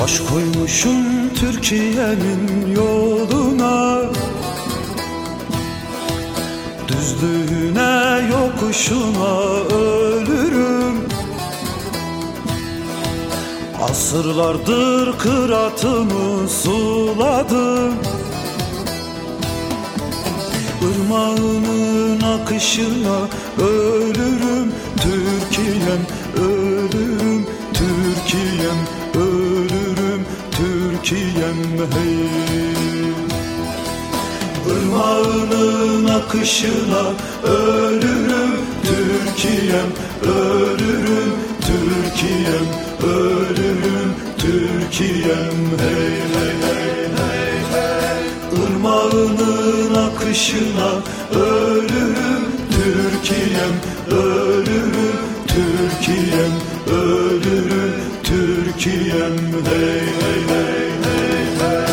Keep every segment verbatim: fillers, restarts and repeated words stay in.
Baş koymuşum Türkiye'nin yoluna, düzlüğüne yokuşuna ölürüm. Asırlardır kıratımı suladım, Irmağının akışına ölürüm. Türkiye'm ölürüm, Türkiye'm ölürüm, Türkiye'm hey. Irmağının akışına ölürüm, Türkiye'm ölürüm, Türkiye'm ölürüm, Türkiye'm hey hey hey hey hey. Irmağının akışına ölürüm, Türkiye'm ölürüm, Türkiye'm ölürüm, Türkiye'm hey hey hey hey hey.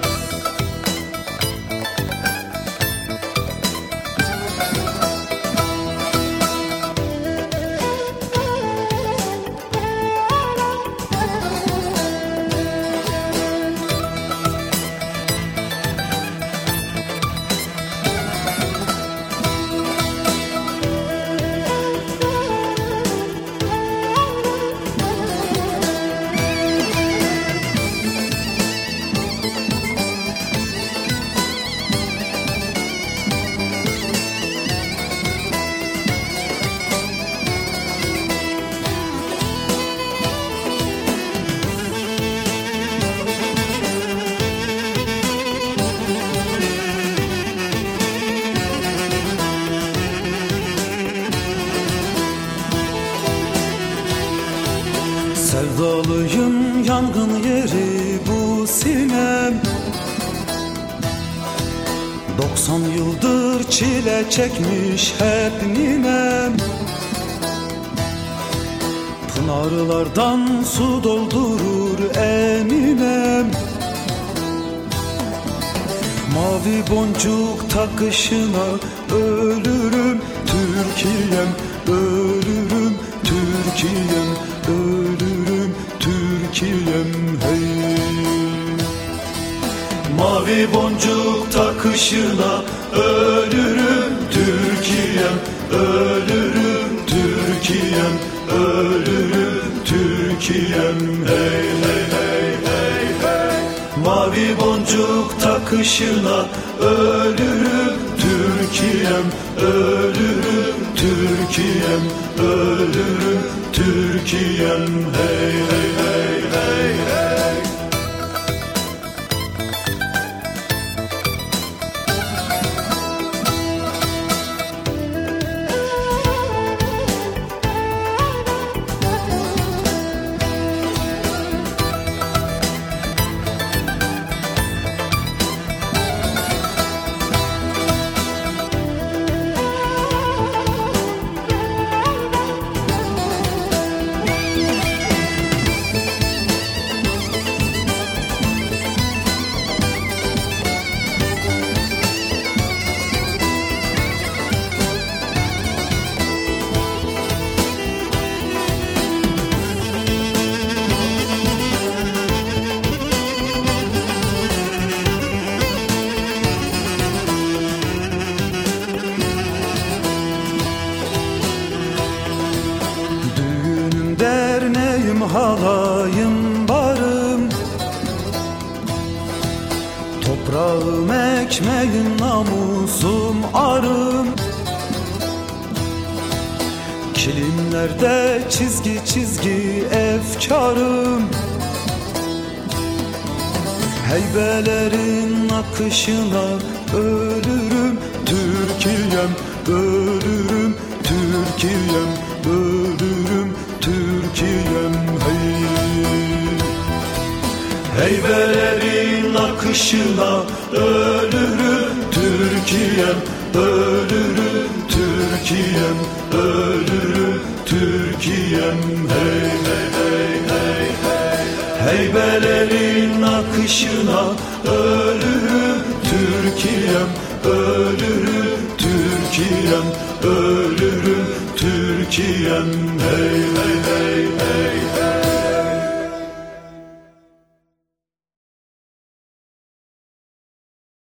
Sevdalıyım, yangın yeri bu sinem. Doksan yıldır çile çekmiş hep ninem. Pınarlardan su doldurur eminem. Mavi boncuk takışına ölürüm, Türkiye'm ölürüm, Türkiye'm ölürüm, Türkiye'm hey. Mavi boncuk takışına ölürüm, Türkiye'm ölürüm, Türkiye'm ölürüm, Türkiye'm hey hey hey hey hey. Mavi boncuk takışına ölürüm, Türkiye'm ölürüm, Türkiye'm ölürüm, Türkiye'm hey hey hey hey hey. Derneğim, halayım, barım, toprağım, ekmeğim, namusum, arım. Kilimlerde çizgi çizgi efkarım. Heybelerin akışına ölürüm, Türkiye'm ölürüm, Türkiye'm ölürüm, Türkiye'm hey. Heybelerin akışına ölürüm, Türkiye'm ölürüm, Türkiye'm ölürüm, Türkiye'm hey hey hey hey hey. Heybelerin akışına ölürüm, Türkiye'm ölürüm, Türkiye'm ölürüm, Türkiye'm hey hey hey hey.